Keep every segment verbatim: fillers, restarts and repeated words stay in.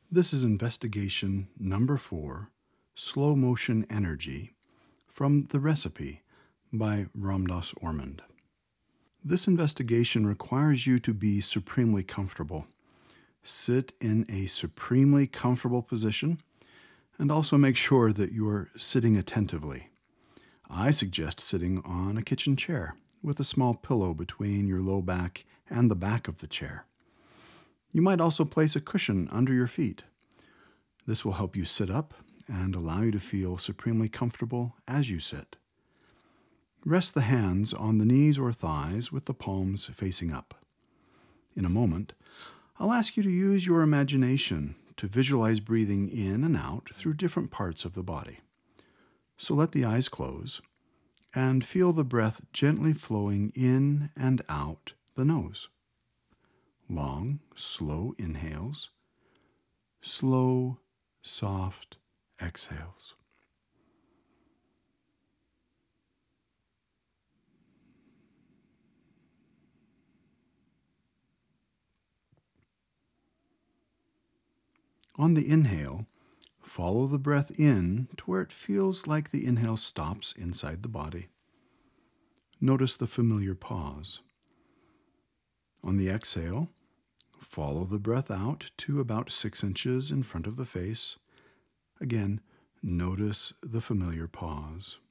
This is investigation number four, Slow Motion Energy, from The Recipe by Ram Dass Ormond. This investigation requires you to be supremely comfortable. Sit in a supremely comfortable position and also make sure that you are sitting attentively. I suggest sitting on a kitchen chair with a small pillow between your low back and the back of the chair. You might also place a cushion under your feet. This will help you sit up and allow you to feel supremely comfortable as you sit. Rest the hands on the knees or thighs with the palms facing up. In a moment, I'll ask you to use your imagination to visualize breathing in and out through different parts of the body. So let the eyes close and feel the breath gently flowing in and out the nose. Long, slow inhales, slow, soft exhales. On the inhale, follow the breath in to where it feels like the inhale stops inside the body. Notice the familiar pause. On the exhale, follow the breath out to about six inches in front of the face. Again, notice the familiar pause.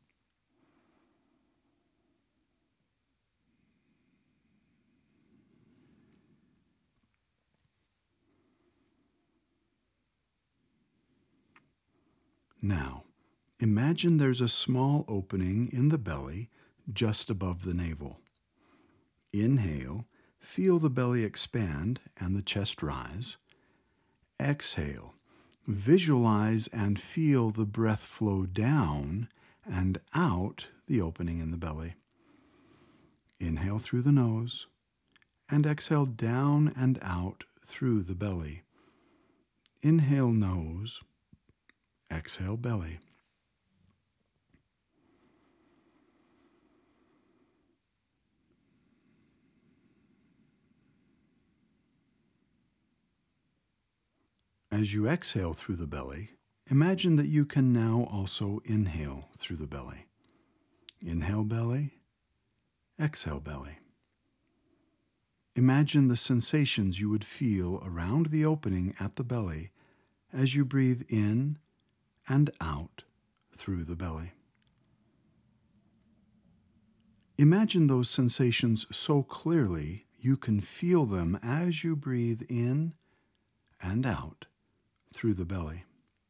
Now, imagine there's a small opening in the belly just above the navel. Inhale, feel the belly expand and the chest rise. Exhale, visualize and feel the breath flow down and out the opening in the belly. Inhale through the nose and exhale down and out through the belly. Inhale nose, exhale belly. As you exhale through the belly, imagine that you can now also inhale through the belly. Inhale belly, exhale belly. Imagine the sensations you would feel around the opening at the belly as you breathe in and out through the belly. Imagine those sensations so clearly you can feel them as you breathe in and out through the belly.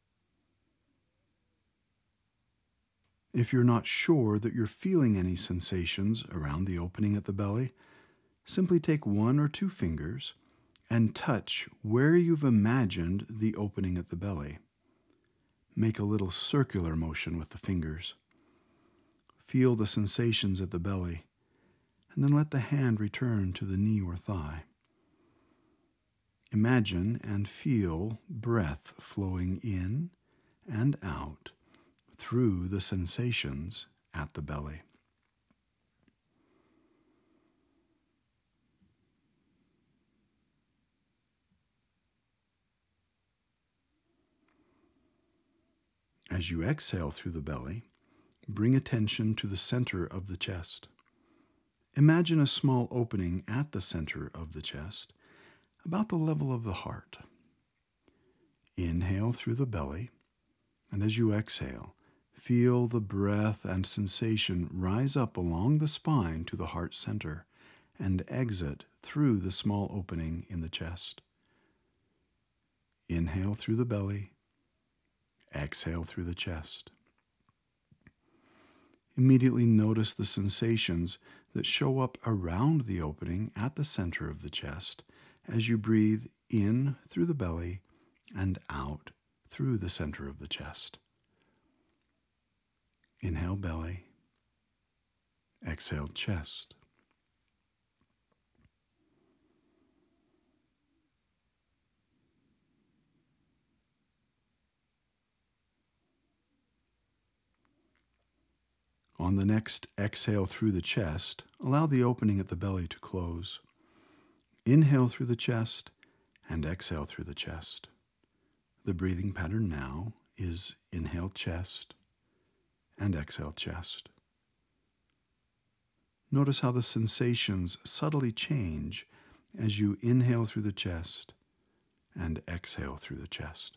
If you're not sure that you're feeling any sensations around the opening at the belly, simply take one or two fingers and touch where you've imagined the opening at the belly. Make a little circular motion with the fingers. Feel the sensations at the belly, and then let the hand return to the knee or thigh. Imagine and feel breath flowing in and out through the sensations at the belly. As you exhale through the belly, bring attention to the center of the chest. Imagine a small opening at the center of the chest, about the level of the heart. Inhale through the belly, and as you exhale, feel the breath and sensation rise up along the spine to the heart center and exit through the small opening in the chest. Inhale through the belly, exhale through the chest. Immediately notice the sensations that show up around the opening at the center of the chest as you breathe in through the belly and out through the center of the chest. Inhale belly, exhale chest. On the next exhale through the chest, allow the opening at the belly to close. Inhale through the chest and exhale through the chest. The breathing pattern now is inhale chest and exhale chest. Notice how the sensations subtly change as you inhale through the chest and exhale through the chest.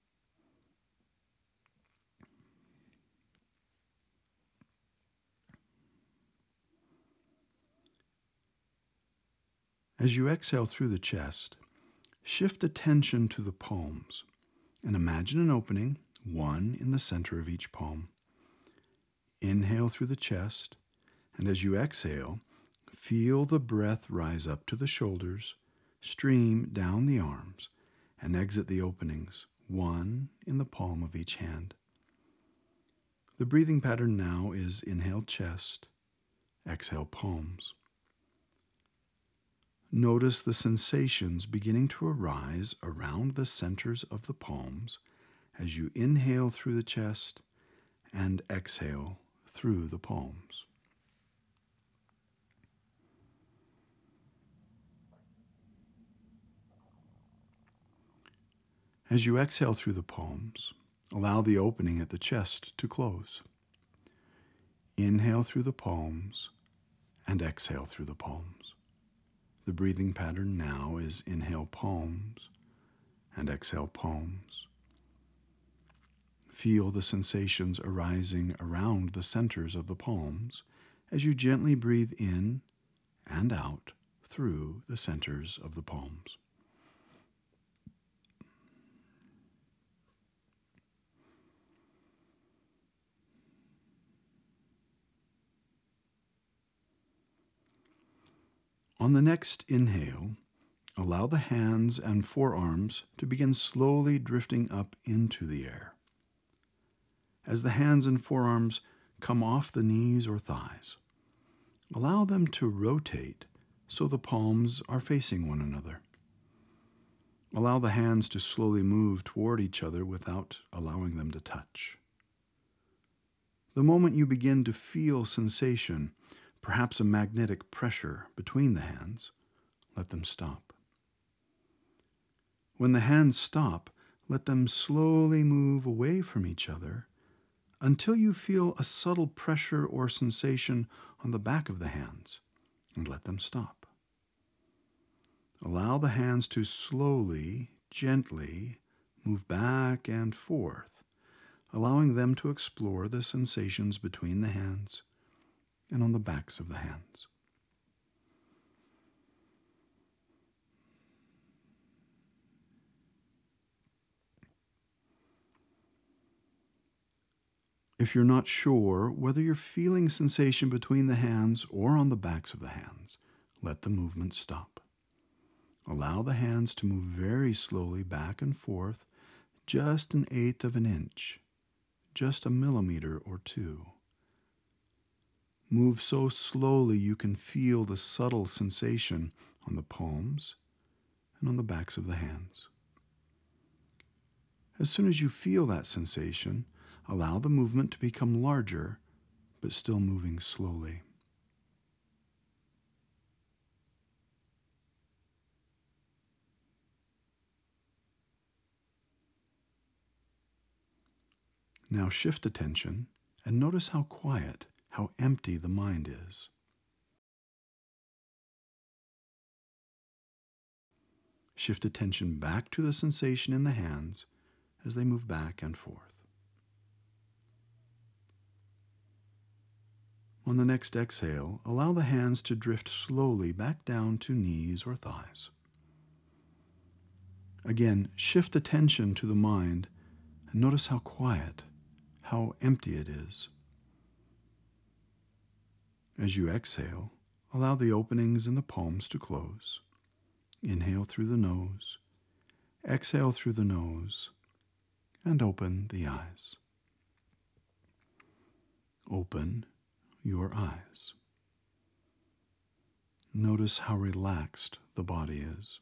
As you exhale through the chest, shift attention to the palms and imagine an opening, one in the center of each palm. Inhale through the chest, and as you exhale, feel the breath rise up to the shoulders, stream down the arms, and exit the openings, one in the palm of each hand. The breathing pattern now is inhale chest, exhale palms. Notice the sensations beginning to arise around the centers of the palms as you inhale through the chest and exhale through the palms. As you exhale through the palms, allow the opening at the chest to close. Inhale through the palms and exhale through the palms. The breathing pattern now is inhale palms and exhale palms. Feel the sensations arising around the centers of the palms as you gently breathe in and out through the centers of the palms. On the next inhale, allow the hands and forearms to begin slowly drifting up into the air. As the hands and forearms come off the knees or thighs, allow them to rotate so the palms are facing one another. Allow the hands to slowly move toward each other without allowing them to touch. The moment you begin to feel sensation, perhaps a magnetic pressure between the hands, let them stop. When the hands stop, let them slowly move away from each other until you feel a subtle pressure or sensation on the back of the hands, and let them stop. Allow the hands to slowly, gently move back and forth, allowing them to explore the sensations between the hands and on the backs of the hands. If you're not sure whether you're feeling sensation between the hands or on the backs of the hands, let the movement stop. Allow the hands to move very slowly back and forth, just an eighth of an inch, just a millimeter or two. Move so slowly you can feel the subtle sensation on the palms and on the backs of the hands. As soon as you feel that sensation, allow the movement to become larger, but still moving slowly. Now shift attention and notice how quiet, how empty the mind is. Shift attention back to the sensation in the hands as they move back and forth. On the next exhale, allow the hands to drift slowly back down to knees or thighs. Again, shift attention to the mind and notice how quiet, how empty it is. As you exhale, allow the openings in the palms to close. Inhale through the nose, exhale through the nose, and open the eyes. Open your eyes. Notice how relaxed the body is.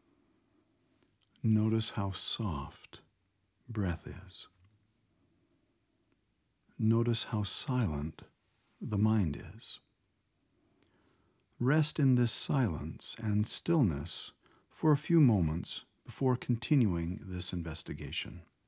Notice how soft breath is. Notice how silent the mind is. Rest in this silence and stillness for a few moments before continuing this investigation.